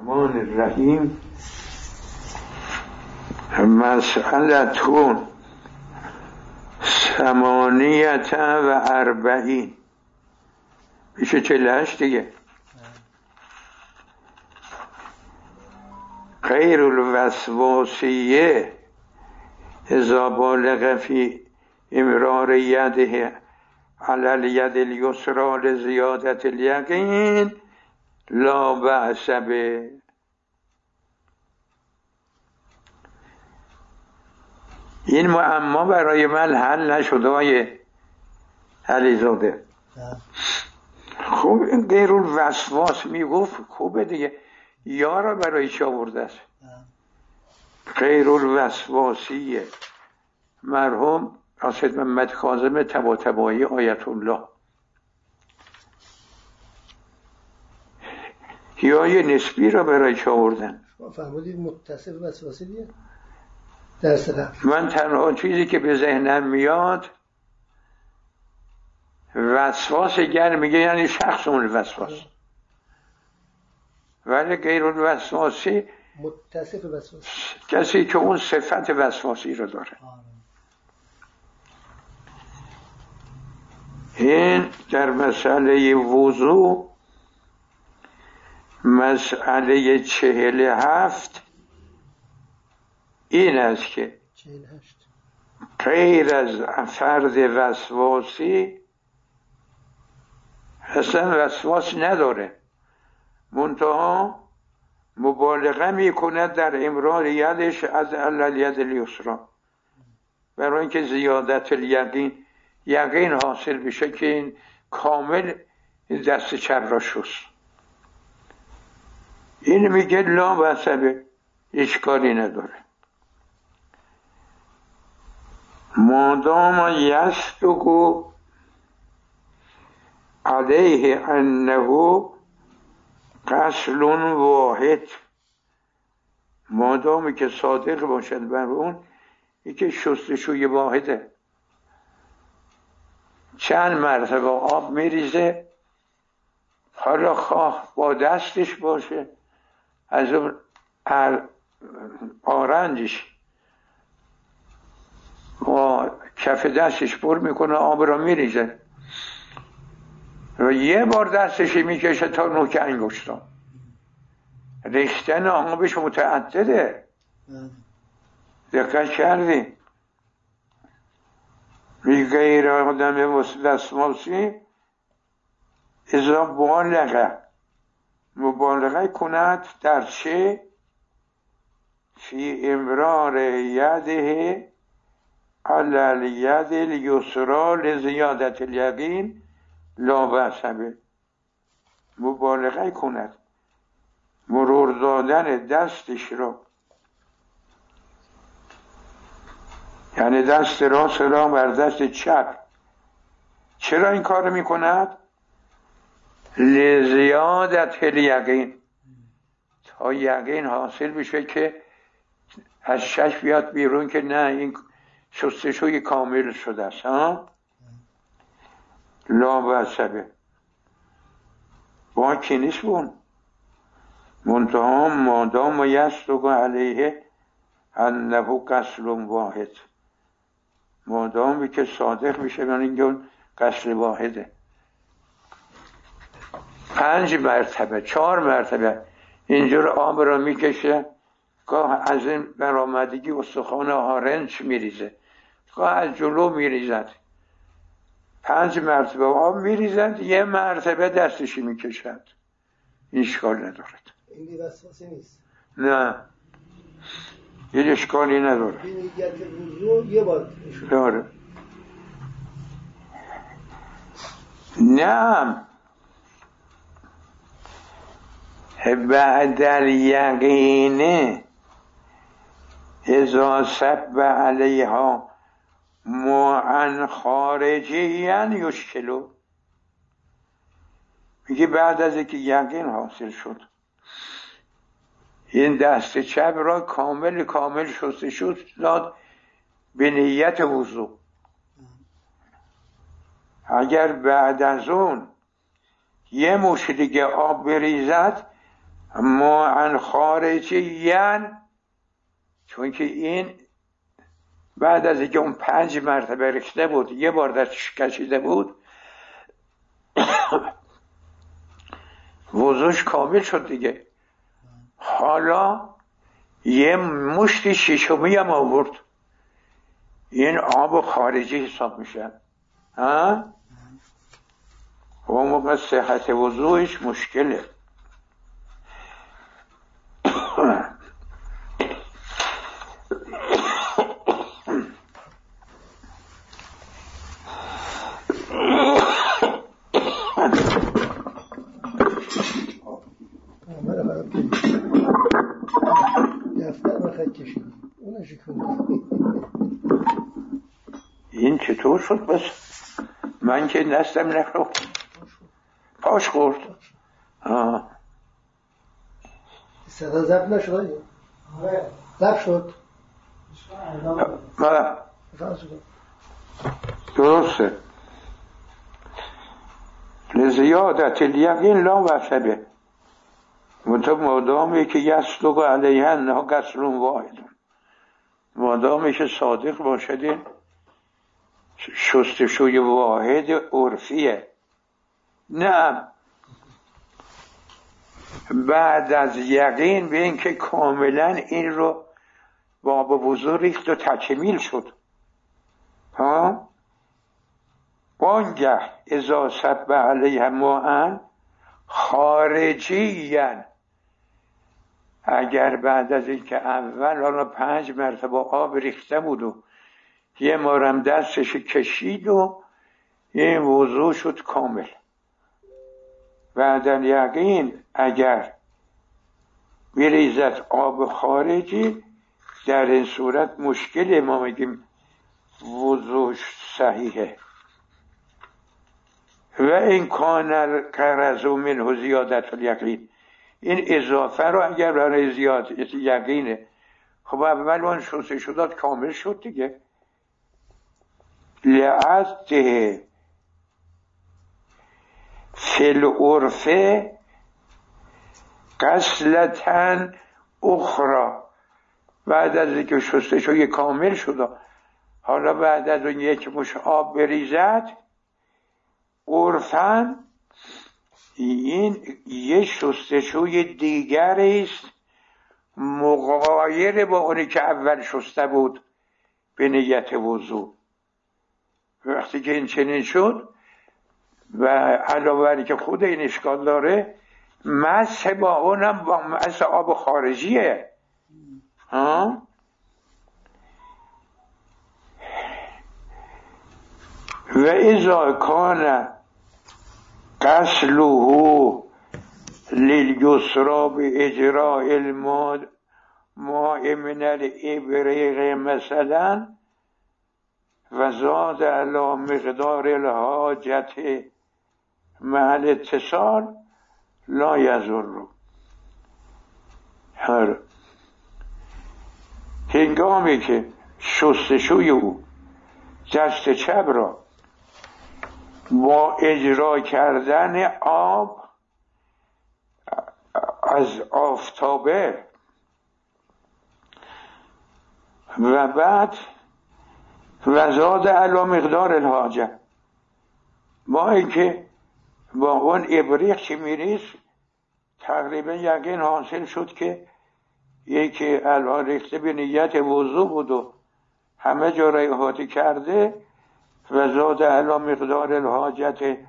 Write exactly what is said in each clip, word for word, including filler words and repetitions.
الرحمن الرحیم. مسئلتون ثمانیت و اربعین، میشه چهل و هشت دیگه. غیر الوسواسیه اذا بالغ فی امرار یده علی الید الیسری لزیادت الیقین لا بأس به. این معما برای من حل نشده های علیزاده. خوب این غیر الوسواس میگفت خوبه دیگه، یارا برای چه آورده است؟ غیر الوسواسیه مرحوم قاصد محمد کاظم طباطبایی آیت الله، یا یه نسبی را برای چه آوردن؟ فرمودید متصف وسواسی دیگه درس قبل. من تنها چیزی که به ذهنم میاد وسواس گر میگه یعنی شخص اون وسواس، ولی غیر الوسواسی متصف وسواسی کسی که اون صفت وسواسی رو داره. این در مسئله وضو مسئله چهل هفت این است که غیر از فرد وسواسی اصلا وسواس نداره، منتها مبالغه میکند در امرار یدش از الید الیسری، برای اینکه زیادت الیقین یقین حاصل بشه که این کامل دست چپ را شست. این میگه لا بأس به، اشکالی نداره مادام یصدق علیه انه غسل واحد، مادامی که صادق باشد بر اون یکی شستشوی واحده، چند مرتبه آب میریزه، حالا خواه با دستش باشه از اون آرنجش با کف دستش پر میکنه آب را میریزه و یه بار دستش میکشه تا نوک انگشتا، ریختن آبش متعدده. دقت کردی؟ غیر آدم وسواسی اذا بالغ مبالغه کند در چه؟ فی امرار یده علی الید الیسری لزیادت الیقین لا بأس به، مبالغه کند مرور دادن دستش را، یعنی دست راست را بر دست چپ. چرا این کار میکند؟ لزیادت الیقین، تا یقین حاصل بشه که از شک بیاد بیرون که نه این شستشوی کامل شده است. ها لا بأس به، با کی نیست بون، منتها مادام یصدق علیه انه غسل واحد، مادامی که صادق میشه من اینجا غسل واحده. پنج مرتبه چهار مرتبه اینجور آب را میکشه، گاه از این برآمدگی استخوان آرنج میریزه، گاه از جلو میریزد، پنج مرتبه آب میریزد، یه مرتبه دستشی میکشد، این اشکال ندارد. این بی‌وسواسی نیست؟ نه یه اشکالی نداره. این نیت وضو یه بار داره. نه بعد الیقین اذا صب علیها ماء خارجیا یشکلو، میگه بعد از اینکه یقین حاصل شد این دست چپ را کامل کامل شستشو داد به نیت وضو، اگر بعد از اون یه مش دیگه آب بریزد ما ان خارجیاً، چون که این بعد از اینکه اون پنج مرتبه ریخته بود یه بار دستش کشیده بود وضوش کامل شد دیگه. حالا یه مشتی شیشمی هم آورد، این آب خارجی حساب میشه ها، و اون موقع صحت وضوش مشکله. این چطور شد؟ بس من که نستم نخورد، پاش خورد. آه صدا ضبط نشد؟ ضبط شد. درسته. لزیادت الیقین لا وثبه، منطقه مادامی که یصدق علیه انها قصر واحد، مادامی که صادق باشد شستشوی واحد عرفیه. نه بعد از یقین به این که کاملا این رو باب وضو ریخت و تکمیل شد. ها وانگه اذا صب علیه ماء خارجیاً، اگر بعد از این که اول حالا پنج مرتبه آب ریخته بود و یه مارم دستش کشید و این وضو شد کامل. بعد از یقین اگر بریزد آب خارجی، در این صورت مشکل ما میگیم وضوش صحیحه. و این کان القرض منه زیادت الیقین، این اضافه رو اگر برای زیادت یقینه، خب اول اون شسته شداد کامل شد دیگه. لعده فی العرفه غسلتن اخرى، بعد از اینکه شسته شد کامل شد، حالا بعد از اون یک مش آب بریزد، عرفاً این یه شستشوی دیگر است مغایر با اونی که اول شسته بود به نیت وضو. وقتی که این چنین شد و علاوه بر که خود این اشکال داره، مسح با اونم با مسح آب خارجیه. ها و اذا کان غسله لیلیسرا به اجراء الماء من الابریق مثلا و زاد علی مقدار الحاجت مع الاتصال لا یضر. هر هنگامی که شستشوی او دست چپ را با اجرا کردن آب از آفتابه و بعد وزاد علی مقدار الحاجه، با اینکه با اون ابریق چی میریز تقریبا یقین حاصل شد که یکی الان ریخته به نیت وضو بود و همه جا را احاطه کرده و زاد علی مقدار الحاجت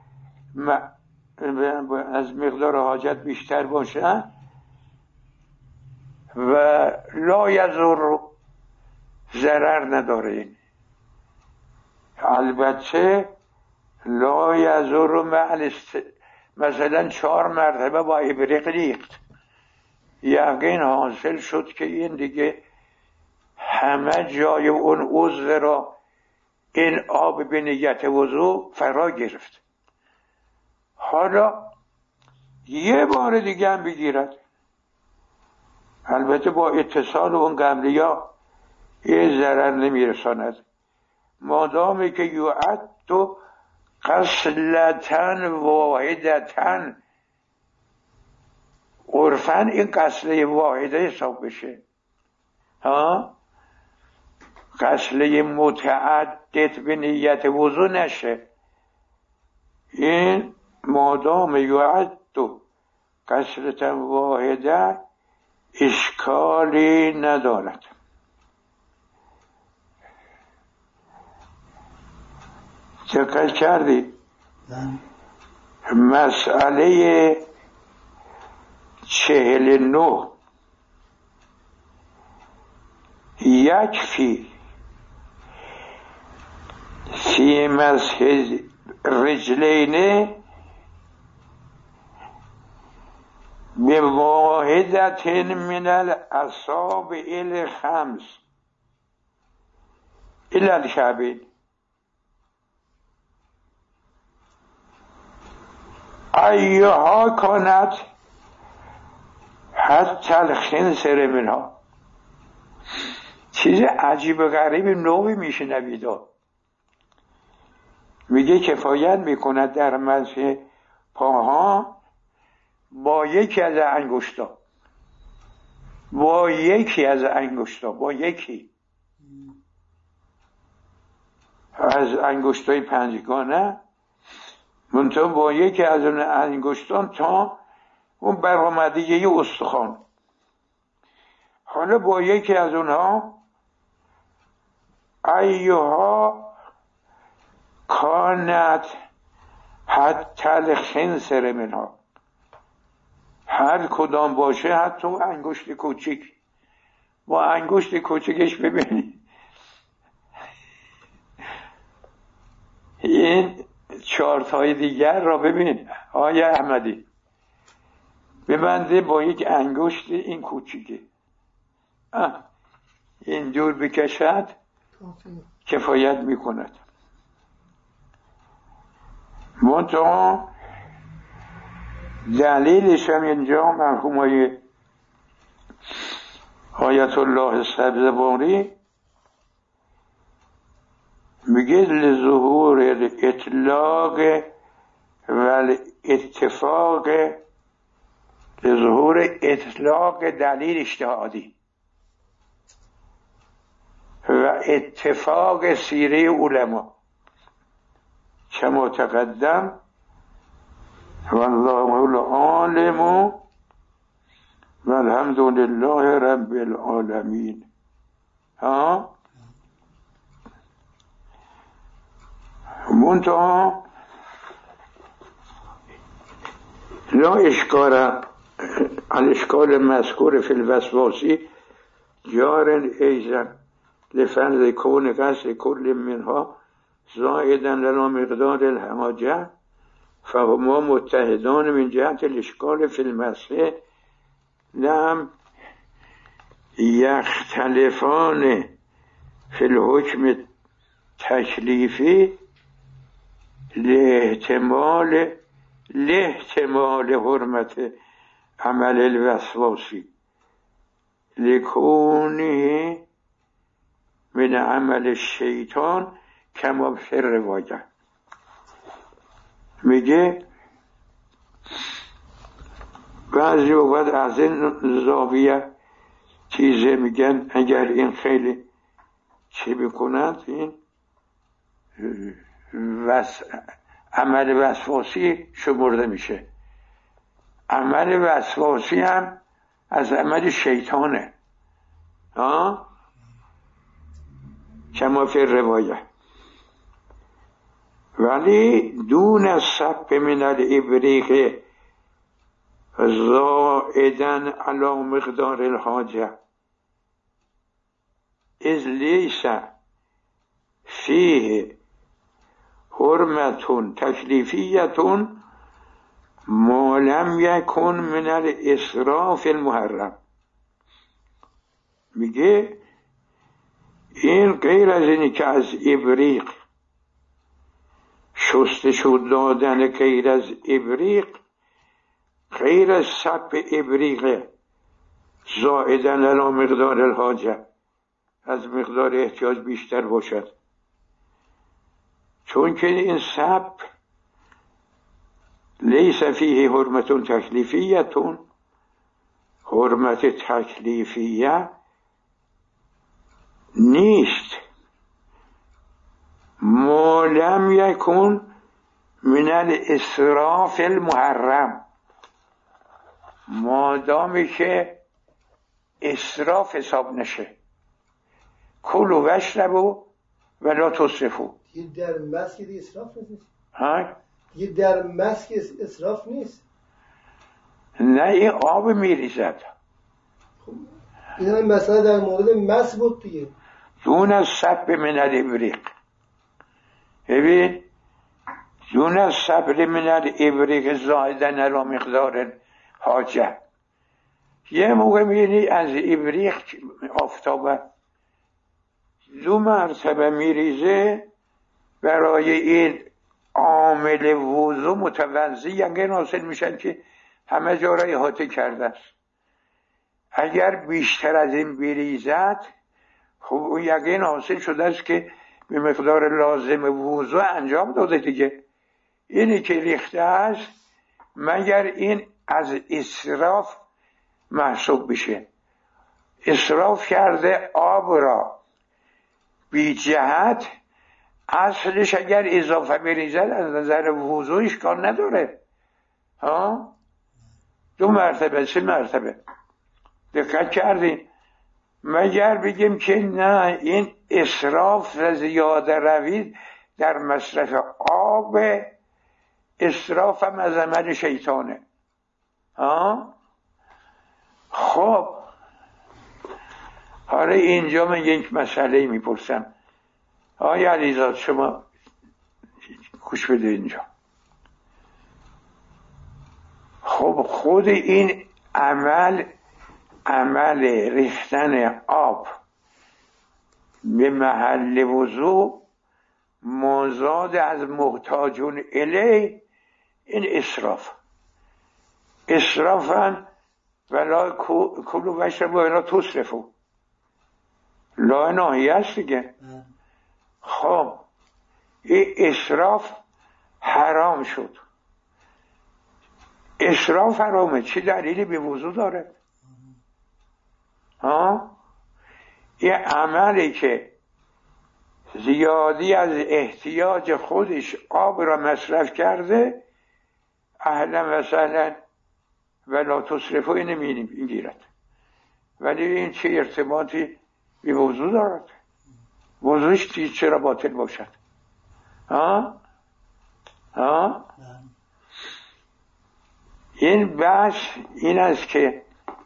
از مقدار حاجت بیشتر باشه و لا یضر، ضرر نداره. این البته لا یضر مع مثلا چهار مرتبه با ابریق ریخت، یقین حاصل شد که این دیگه همه جای اون عضو را این آب به نیت وضو فرا گرفت. حالا یه بار دیگه هم بگیرد، البته با اتصال اون قبلیا یه ضرر نمیرساند، مادامی که یعد تو غسلتن واحدتن عرفاً این غسله واحده حساب بشه، ها غسله متعدد به نیت وضو نشه. این مادام یعد غسلة واحده اشکالی ندارد. دقت کردی؟ مسئله چهل نو یکفی فی مسح رجلین بواحدت من الاصابع الخمس الی الکعبین. ایها کانت حتی الخنصر منها. چیز عجیب و غریب نوعی میشنوید. میگه کفایت میکند در مسح پاها با یکی از انگشتا، با یکی از انگشتا، با یکی از انگشتای پنجگانه، منطقه با یکی از اون انگشتان تا اون برآمدگی استخوان. حالا با یکی از اونها ایها کانت حتی الخنصر منها، هر کدام باشه، حتی انگشت کوچیک. با انگشت کوچیکش ببینید این چارتای دیگر را ببین آقای احمدی، ببنده با یک انگشت این کوچیکه، این دور بکشد کفایت میکند. منتها دلیلش هم اینجا مرحوم های آیت الله سبزواری میگه لظهور اطلاق و اتفاق، لظهور اطلاق دلیل اجتهادی و اتفاق سیره علما کما تقدم والله العالم والحمد لله رب العالمین. ها منتها لا اشکال الاشکال مذکور فی الوسواسی جار ایضا لفرض کون قصد کل منها زائدا لنا مقدار الحاجه فهما متحدان من جهت الاشکال فی المسح لم یختلفان فی الحکم تکلیفی لاحتمال لاحتمال حرمت عمل الوسواسی لکونه من عمل الشیطان کما فی الروایه. میگه بعضی وقت از این زاویه چیزه میگن اگر این خیلی چی بکند این وس... عمل وسواسی شمرده میشه. عمل وسواسی هم از عمل شیطانه، ها کما فی روایه. ولی دون السب من الابریق زائدا علی مقدار الحاجه اذ لیس فیه حرمت تکلیفیت ما لم یکن من الاسراف المحرم. میگه این غیر از اینی که از ابریق شستشو دادن، غیر از ابریق، غیر از سب ابریق زائدا علی مقدار الحاجه، از مقدار احتیاج بیشتر باشد، چون که این سب لیس فیه حرمت تکلیفیتون حرمت تکلیفیه نیست. ما لم یکن من الاسراف المحرم، مادامی که اسراف حساب نشه. کلوا واشربوا ولا تسرفوا. دیگه در مسک دیگه اسراف نیست. ها؟ دیگه در مسک اسراف نیست. نه این آب میریزد. خب این هم مثلا در مورد مس بود دیگه. دون از صب من الابریق. ببین دون از صبر من الابریق زائدن علی مقدار حاجه. یه موقع میبینی از ابریق آفتاب دو مرتبه میریزه، برای این عامل وضو متوضی یقین حاصل میشن که همه جا را احاطه کرده است. اگر بیشتر از این بریزد خب اون یقین حاصل شده است که به مقدار لازم وضو انجام داده دیگه. اینی که ریخته است مگر این از اسراف محسوب بشه. اسراف کرده آب را بی جهت، اصلش اگر اضافه بریزد از نظر وضو اشکال نداره. ها دو مرتبه سه مرتبه دقت کردین؟ مگر بگیم که نه این اسراف و زیاده روی در مصرف آب اسراف هم از عمل شیطانه. ها خب حالا اینجا من یک مسئله میپرسم. آیا علیزاد شما گوش بده اینجا. خب خود این عمل عمل ریختن آب به محل وضو مازاد از محتاجون الی، این اسراف اسرافن ولا کلوا واشربوا ولا تسرفوا، لا ناهی است دیگه. خب این اسراف حرام شد. اسراف حرامه، چی دلیلی به وضو داره؟ ها یه عملی که زیادی از احتیاج خودش آب را مصرف کرده، اهلا و سهلا ولا تسرفوا نمینیم گیرد، ولی این چه ارتباطی به وضو دارد؟ وضوش چرا باطل باشد؟ ها ها این بحث این است که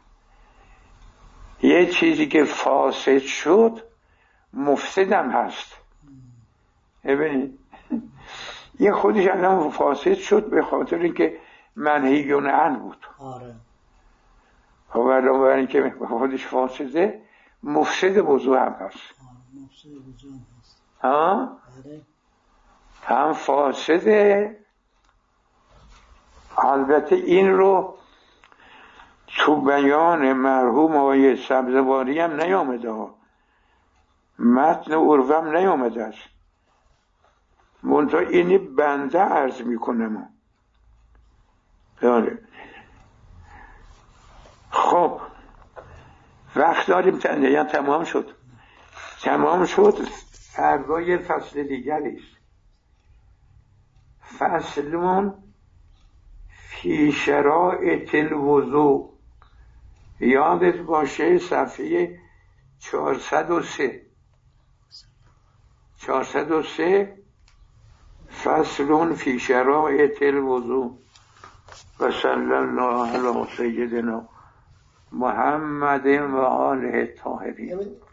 یه چیزی که فاسد شد مفسدم هست. ببینید یه خودش الان فاسد شد به خاطر اینکه منهی عنه بود. آره. خب الان برای اینکه خودش فاسده مفسد وضو هم هست. آره مفسد وضو هم هست. ها؟ آره. هم فاسده. البته این رو تو بیان مرحوم آقای سبزواری هم نیامده ها، متن عروه هم نیامده است، منتها اینی بنده عرض میکنم. داره خب وقت داریم تنهیان تمام شد تمام شد فردا یه فصل دیگری است. فصلون فی شرائط الوضوء، یادت باشه صفحه چهارصد و سه چهارصد و سه فصلون فی شرائط الوضوء و صلی الله علی سیدنا محمد و آله الطاهرین.